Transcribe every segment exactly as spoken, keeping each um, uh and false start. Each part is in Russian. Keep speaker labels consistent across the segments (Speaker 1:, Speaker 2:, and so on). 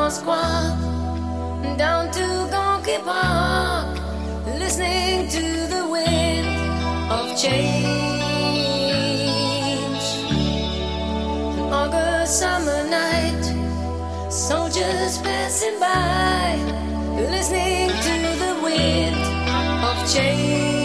Speaker 1: Moskva, down to Gonky Park, listening to the wind of change. An August summer night, soldiers passing by, listening to the wind of change.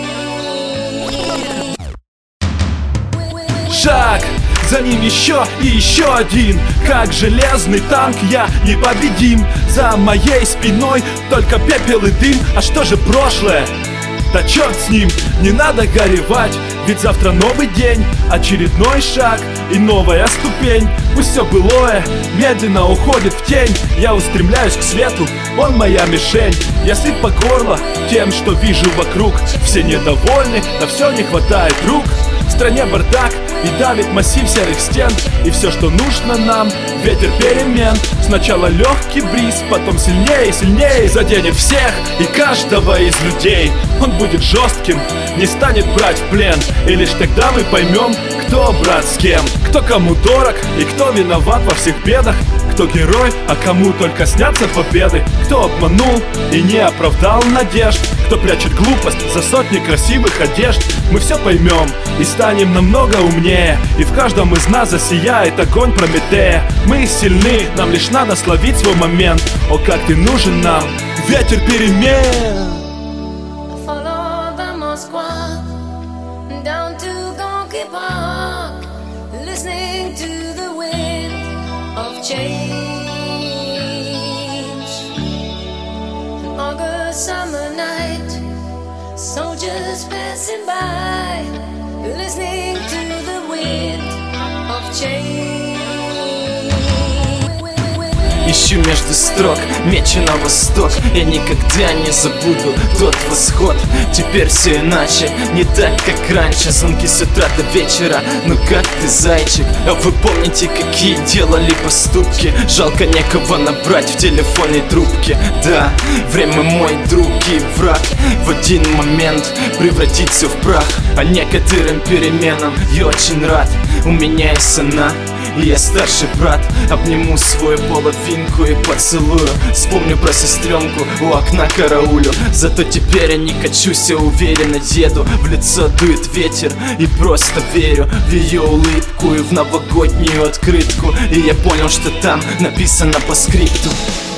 Speaker 2: Шаг, за ним еще и еще один. Как железный танк я непобедим. За моей спиной только пепел и дым. А что же прошлое? Да черт с ним, не надо горевать. Ведь завтра новый день, очередной шаг и новая ступень. Пусть все былое медленно уходит в тень. Я устремляюсь к свету, он моя мишень. Я сыт по горло тем, что вижу вокруг. Все недовольны, на все не хватает рук. В стране бардак и давит массив серых стен. И все, что нужно нам, ветер перемен. Сначала легкий бриз, потом сильнее и сильнее заденет всех и каждого из людей. Он будет жестким, не станет брать в плен. И лишь тогда мы поймем, кто брат с кем, кто кому дорог и кто виноват во всех бедах. Кто герой, а кому только снятся победы. Кто обманул и не оправдал надежд. Кто прячет глупость за сотни красивых одежд. Мы все поймем и станем намного умнее. И в каждом из нас засияет огонь Прометея. Мы сильны, нам лишь надо словить свой момент. О, как ты нужен нам, ветер перемен.
Speaker 1: Follow the Moskva, down to Gonky Park, listening to the wind of change. An August summer night, soldiers passing by, listening to the wind of change.
Speaker 3: Ищу между строк, мечу на восток. Я никогда не забуду тот восход. Теперь все иначе, не так, как раньше. Звонки с утра до вечера, ну как ты, зайчик? А вы помните, какие делали поступки? Жалко некого набрать в телефонной трубке. Да, время мой друг и враг. В один момент превратится в прах. А некоторым переменам я очень рад. У меня есть она, и я старший брат. Обниму свою половинку и поцелую. Вспомню про сестренку, у окна караулю. Зато теперь я не качусь, я уверенно еду. В лицо дует ветер и просто верю в ее улыбку и в новогоднюю открытку. И я понял, что там написано по скрипту.